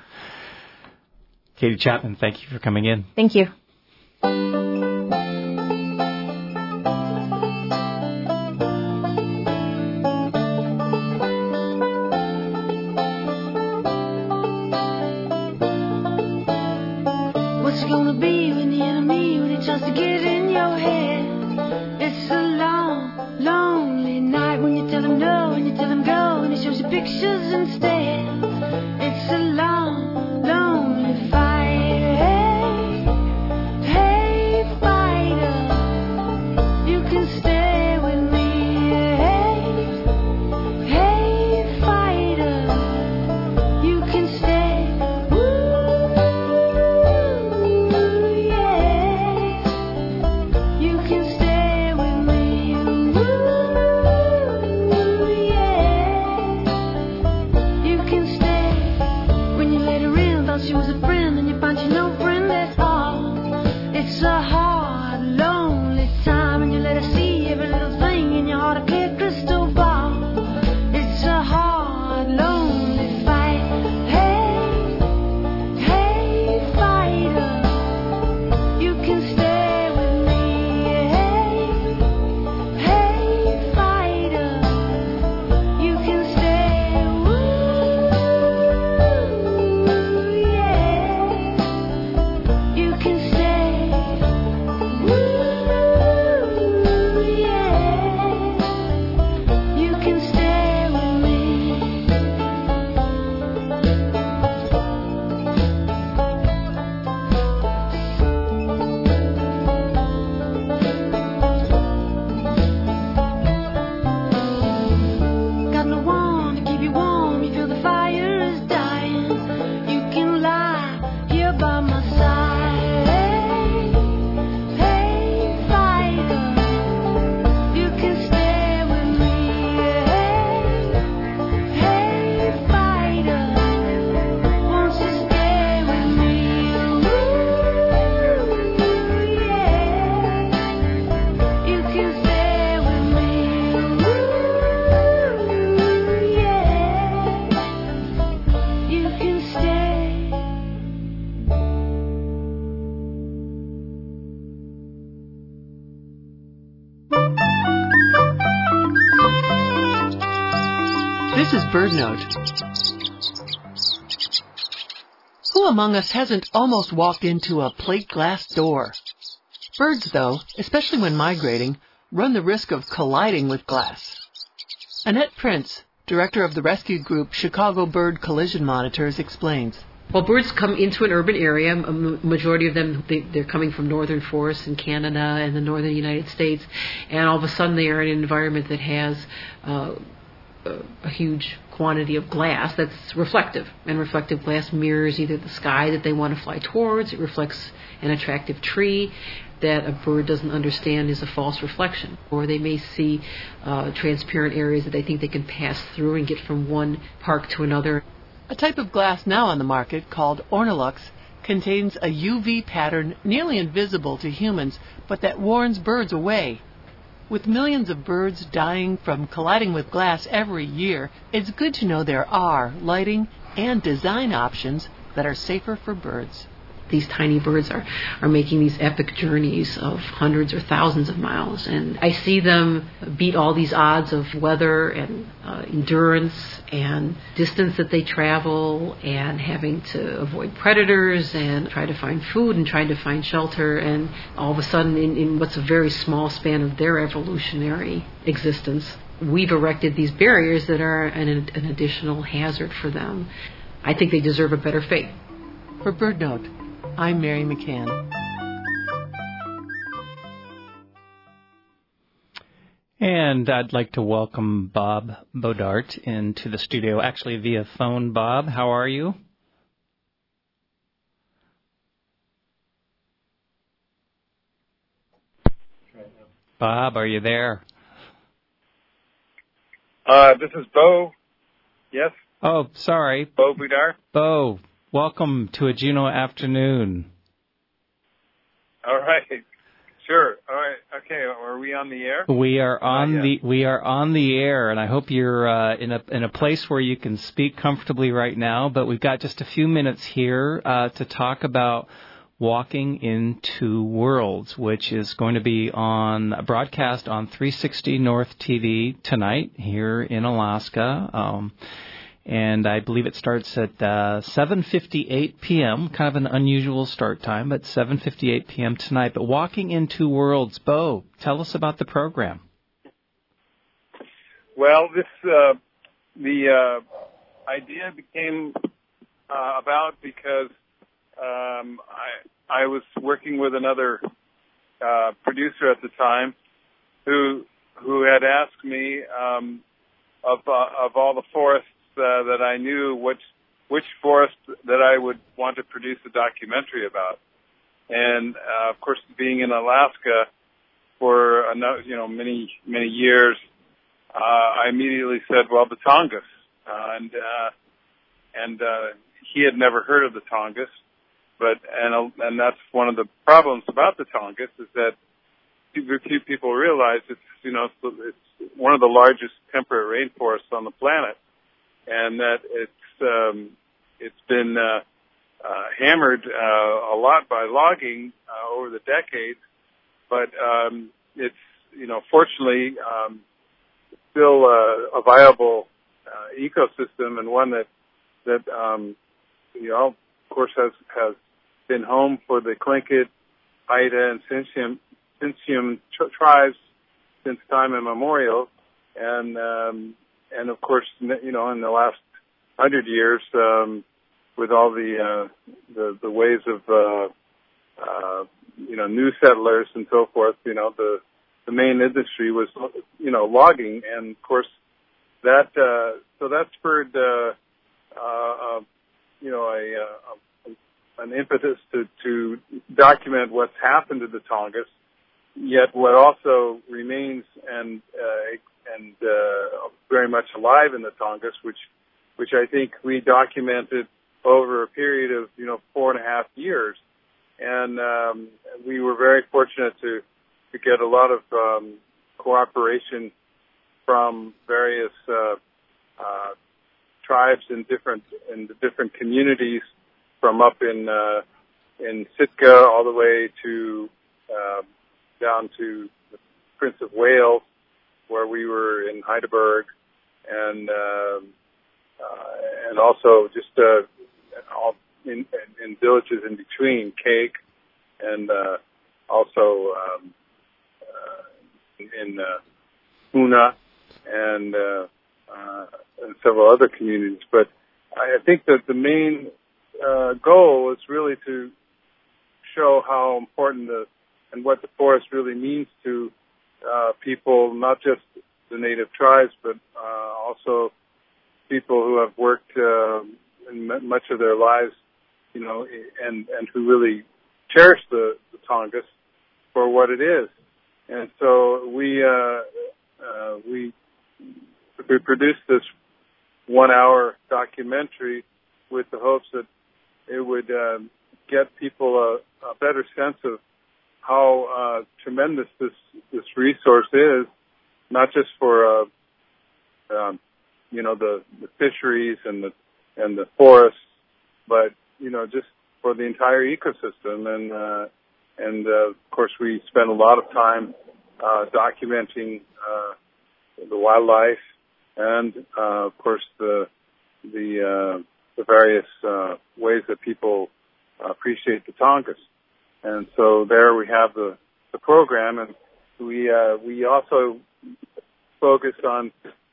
Katie Chapman, thank you for coming in. Thank you. What's it gonna be when the enemy, when it tries to get in your head? It's a long, lonely night when you tell him no, and you tell him go, and he shows you pictures instead. It's a long, lonely fight. When you warm, you feel the fire is dying. You can lie here by my side. Hey, fighter, you can stay with me. Hey, fighter, won't you stay with me? Ooh, yeah, you can stay with me. Ooh, yeah, you can stay. This is BirdNote. Who among us hasn't almost walked into a plate glass door? Birds, though, especially when migrating, run the risk of colliding with glass. Annette Prince, director of the rescue group Chicago Bird Collision Monitors, explains. Well, birds come into an urban area. A majority of them, they're coming from northern forests in Canada and the northern United States, and all of a sudden they are in an environment that has a huge quantity of glass that's reflective, and reflective glass mirrors either the sky that they want to fly towards, it reflects an attractive tree that a bird doesn't understand is a false reflection, or they may see transparent areas that they think they can pass through and get from one park to another. A type of glass now on the market called Ornilux contains a UV pattern nearly invisible to humans, but that warns birds away. With millions of birds dying from colliding with glass every year, it's good to know there are lighting and design options that are safer for birds. These tiny birds are making these epic journeys of hundreds or thousands of miles, and I see them beat all these odds of weather and endurance and distance that they travel, and having to avoid predators and try to find food and trying to find shelter, and all of a sudden in what's a very small span of their evolutionary existence, we've erected these barriers that are an additional hazard for them. I think they deserve a better fate. For BirdNote, I'm Mary McCann. And I'd like to welcome Bob Bodart into the studio, actually via phone. Bob, how are you? Bob, are you there? This is Bo. Yes? Oh, sorry. Bo Budar. Bo, welcome to a Juneau afternoon. All right. Sure. All right. Okay. Are we on the air? We are on the air, and I hope you're in a place where you can speak comfortably right now. But we've got just a few minutes here to talk about Walking in Two Worlds, which is going to be on a broadcast on 360 North TV tonight here in Alaska. And I believe it starts at 7:58 p.m., kind of an unusual start time, but 7:58 p.m. tonight. But Walking in Two Worlds, Bo, tell us about the program. Well, the idea became about because I was working with another producer at the time who had asked me of all the forests that I knew which forest that I would want to produce a documentary about. And of course, being in Alaska for many years, I immediately said, well, the Tongass, and he had never heard of the Tongass, and that's one of the problems about the Tongass is that few people realize it's one of the largest temperate rainforests on the planet, and that it's been hammered a lot by logging over the decades, but it's fortunately still a viable ecosystem, and one that of course has been home for the Tlingit, Haida, and Tsimshian tribes since time immemorial, and of course in the last 100 years with all the ways of new settlers and so forth, the main industry was logging, and of course that spurred an impetus to document what's happened to the Tongass. Yet what also remains and very much alive in the Tongass, which I think we documented over a period of 4.5 years, and we were very fortunate to get a lot of cooperation from various tribes in the different communities, from up in Sitka all the way to down to the Prince of Wales, where we were in Heidelberg, and also just all in villages in between, Cake, and also in Una, and several other communities. But I think that the main goal is really to show how important and what the forest really means to people, not just the native tribes, but also people who have worked in much of their lives, and who really cherish the Tongass for what it is. And so we produced this 1-hour documentary with the hopes that it would get people a better sense of how tremendous this resource is, not just for the fisheries and the forests, but just for the entire ecosystem. And of course, we spent a lot of time documenting the wildlife, and of course the various ways that people appreciate the Tongass. And so there we have the program, and we also focused on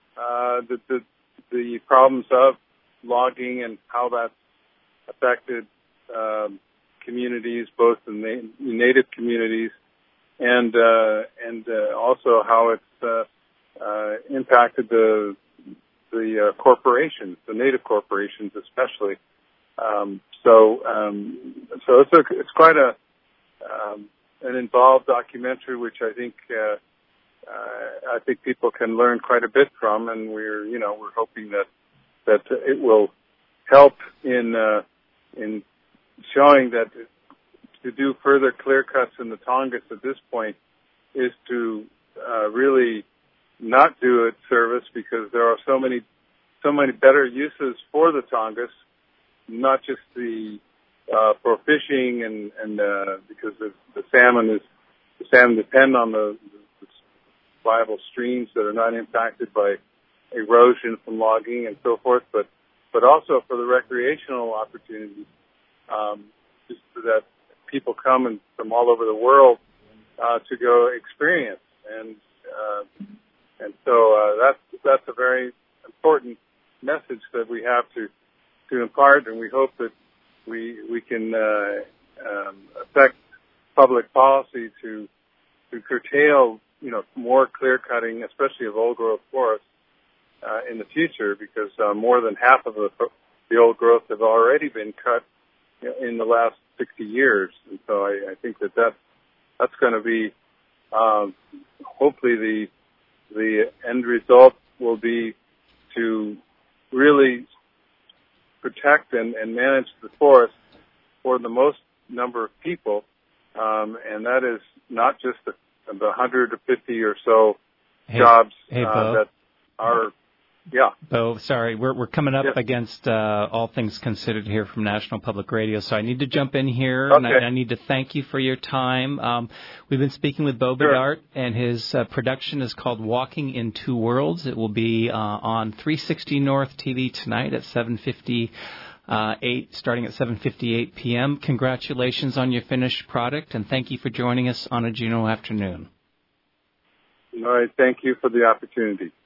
the problems of logging and how that's affected communities, both the native communities, and also how it's impacted the corporations, the native corporations especially. So it's quite an involved documentary, which I think people can learn quite a bit from, and we're hoping that it will help in showing that to do further clear cuts in the Tongass at this point is to really not do it service, because there are so many better uses for the Tongass, not just for fishing and because the salmon depend on the viable streams that are not impacted by erosion from logging and so forth, but also for the recreational opportunities, just so that people come from all over the world to go experience, and so that's a very important message that we have to impart, and we hope that we can affect public policy to curtail more clear cutting, especially of old growth forests in the future, because more than half of the old growth have already been cut in the last 60 years, and so I think that's going to be hopefully the end result will be to really protect and manage the forest for the most number of people, and that is not just the 150 or so jobs that are. Yeah. Bo, sorry, we're coming up against All Things Considered here from National Public Radio, so I need to jump in here, and I need to thank you for your time. We've been speaking with Bo Bedart, and his production is called Walking in Two Worlds. It will be on 360 North TV tonight at 7:58, starting at 7:58 p.m. Congratulations on your finished product, and thank you for joining us on a Juneau afternoon. All right, thank you for the opportunity.